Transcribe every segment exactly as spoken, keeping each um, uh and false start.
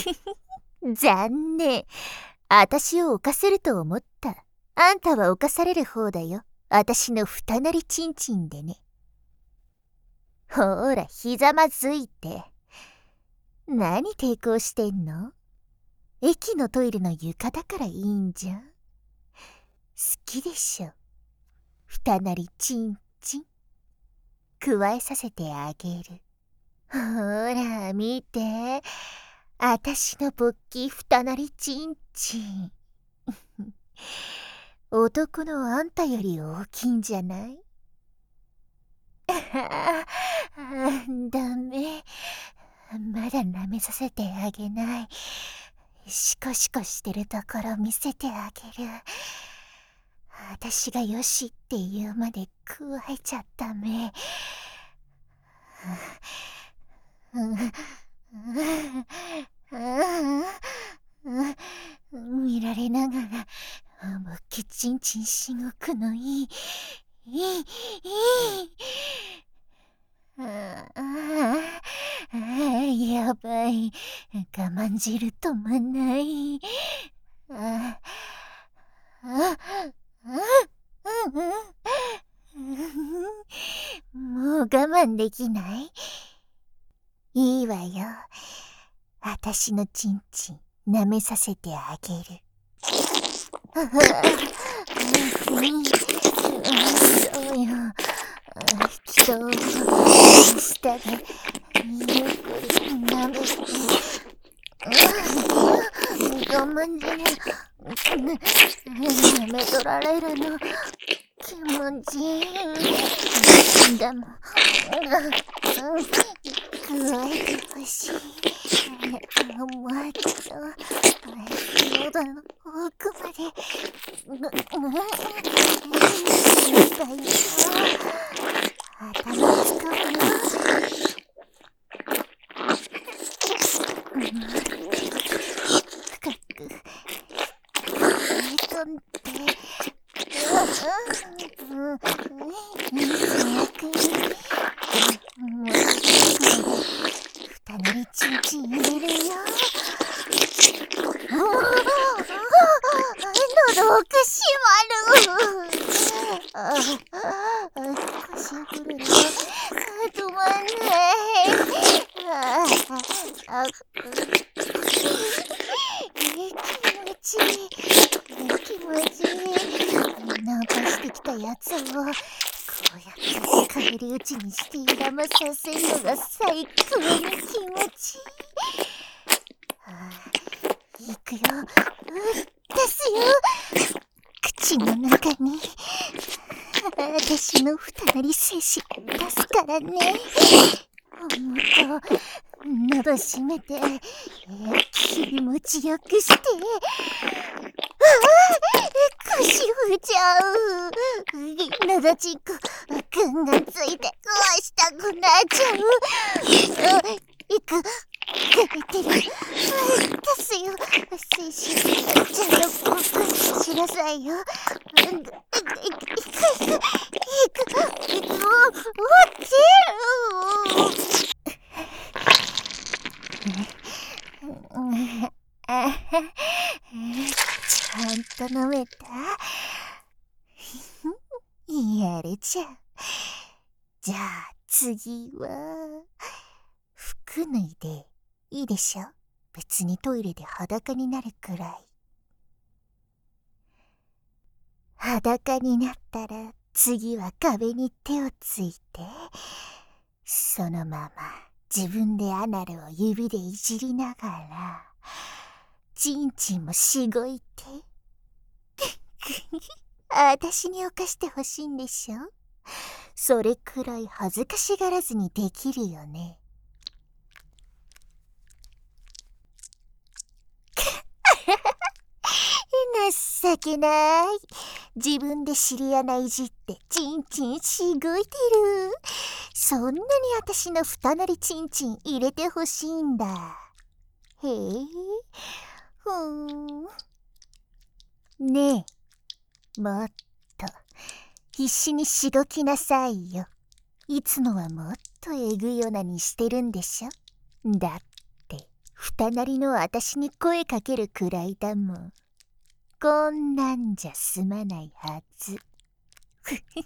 残念。私を犯せると思った。あんたは犯される方だよ。私の二なりちんちんでね。ほーら、ひざまずいて。何抵抗してんの？駅のトイレの床だからいいんじゃん。好きでしょ。二なりちんちん。加えさせてあげる。ほら、見て。あたしの勃起二なりちんちん。男のあんたより大きいんじゃない？ああ、ダメ。まだ舐めさせてあげない。シコシコしてるところ見せてあげる。あたしがよしって言うまで加えちゃっため。見られながら勃起ちんちんしごくのいい。いい、いい。ああ、やばい。我慢汁止まんない。ああ、もう我慢できない？いいわよ。あたしのちんちん舐めさせてあげる。そうよ。人を下でゆっくり舐めて。我慢汁舐め取られるの気持ちいい。でも加えてほしい。もっと喉の奥まで。心配よ。頭使うよ。深く入れ込んで。もう二なりちんちん入れるよ。喉奥閉まる。ああ、腰振るの止まんない。ああ、気持ちいい。気持ちいい。ナンパしてきたやつをこうやって返り討ちにしていらまさせるのが最高に気持ちいい。ああ、いくよ。出すよ。口の中に私の二なり精子出すからね。もっと喉閉めて気持ちよくして。ああ、腰振っちゃう。喉ちんこくんがついて壊したくなっちゃう。いく出てる。出すよ。精子ちゃんと交換しなさいよ。いくいくいくいくいく落ちる。ちゃんと飲めた？やるじゃん。じゃあ次は服脱いでいいでしょ？別にトイレで裸になるくらい。裸になったら次は壁に手をついて、そのまま自分でアナルを指でいじりながらチンチンもしごいて。あたしに犯してほしいんでしょ？それくらい恥ずかしがらずにできるよね。情けない。自分で尻穴いじってチンチンしごいてる。そんなにあたしの二なりチンチン入れてほしいんだ。へえ、ふーん。ねえ、もっと必死にしごきなさいよ。いつもはもっとえぐいようなにしてるんでしょ？だって二なりの私に声かけるくらいだもん。こんなんじゃ済まないはず。ふふ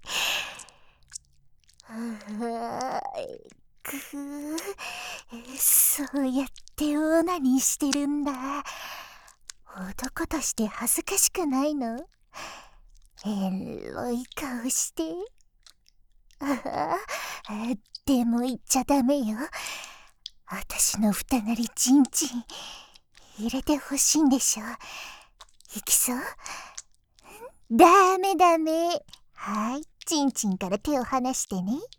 はーくふそうやってオナニーしてるんだ。男として恥ずかしくないの？エロい顔して。ああ、でも言っちゃダメよ。私の二なりちんちん入れてほしいんでしょ。いきそう？ダメダメ。はい、ちんちんから手を離してね。